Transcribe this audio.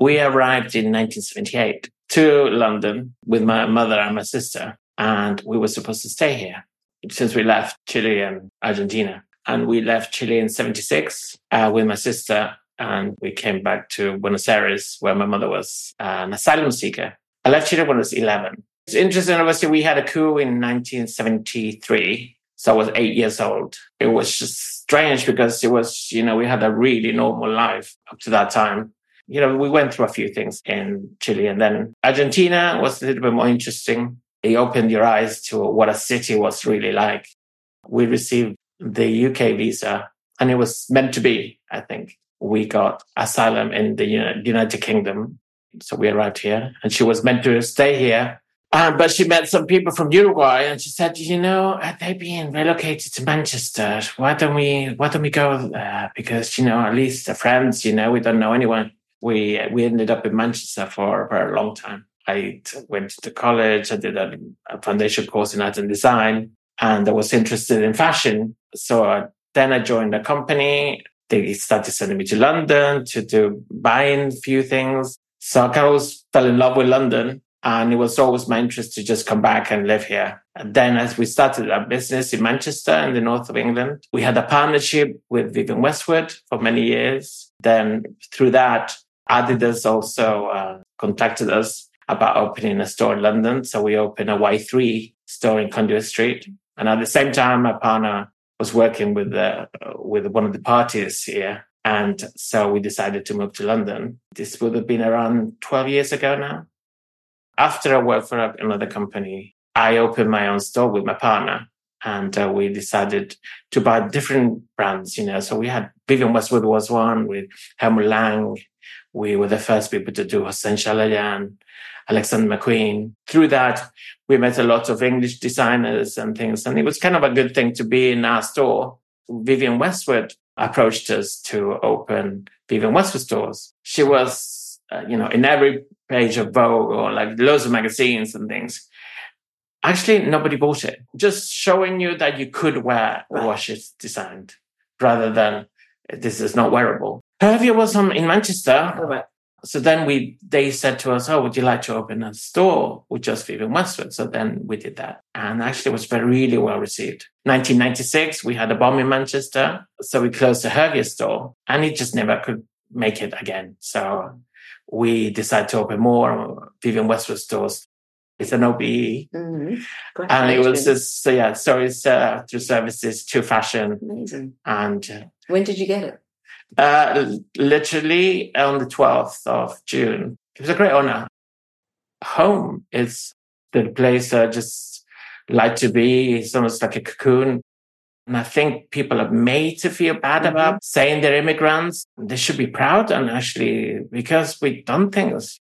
We arrived in 1978 to London with my mother and my sister, and we were supposed to stay here since we left Chile and Argentina. And we left Chile in 76 with my sister, and we came back to Buenos Aires, where my mother was an asylum seeker. I left Chile when I was 11. It's interesting, obviously, we had a coup in 1973, so I was 8 years old. It was just strange because it was, we had a really normal life up to that time. We went through a few things in Chile, and then Argentina was a little bit more interesting. It opened your eyes to what a city was really like. We received the UK visa, and it was meant to be, I think. We got asylum in the United Kingdom. So we arrived here, and she was meant to stay here. But she met some people from Uruguay, and she said, they're being relocated to Manchester. Why don't we go there? Because, at least the friends, we don't know anyone. We ended up in Manchester for a very long time. I went to college. I did a foundation course in art and design, and I was interested in fashion. So then I joined a company. They started sending me to London to do buying a few things. So I kind of always fell in love with London, and it was always my interest to just come back and live here. And then as we started our business in Manchester in the north of England, we had a partnership with Vivienne Westwood for many years. Then through that, Adidas also contacted us about opening a store in London. So we opened a Y3 store in Conduit Street. And at the same time, my partner was working with one of the parties here. And so we decided to move to London. This would have been around 12 years ago now. After I worked for another company, I opened my own store with my partner. And we decided to buy different brands, So we had Vivienne Westwood was one with Helmut Lang. We were the first people to do Hossein Chalayan, Alexander McQueen. Through that, we met a lot of English designers and things. And it was kind of a good thing to be in our store. Vivienne Westwood approached us to open Vivienne Westwood stores. She was, in every page of Vogue or like loads of magazines and things. Actually, nobody bought it. Just showing you that you could wear what she's designed rather than this is not wearable. Hervia was in Manchester. Oh, right. So then they said to us, would you like to open a store with just Vivienne Westwood? So then we did that. And actually it was really well received. 1996, we had a bomb in Manchester. So we closed the Hervia store and it just never could make it again. So we decided to open more Vivienne Westwood stores. It's an OBE. Mm-hmm. And it was just, so it's through services to fashion. Amazing. And when did you get it? Literally on the 12th of June. It was a great honor. Home is the place I just like to be. It's almost like a cocoon. And I think people are made to feel bad about saying they're immigrants. They should be proud, and actually, because we've done things.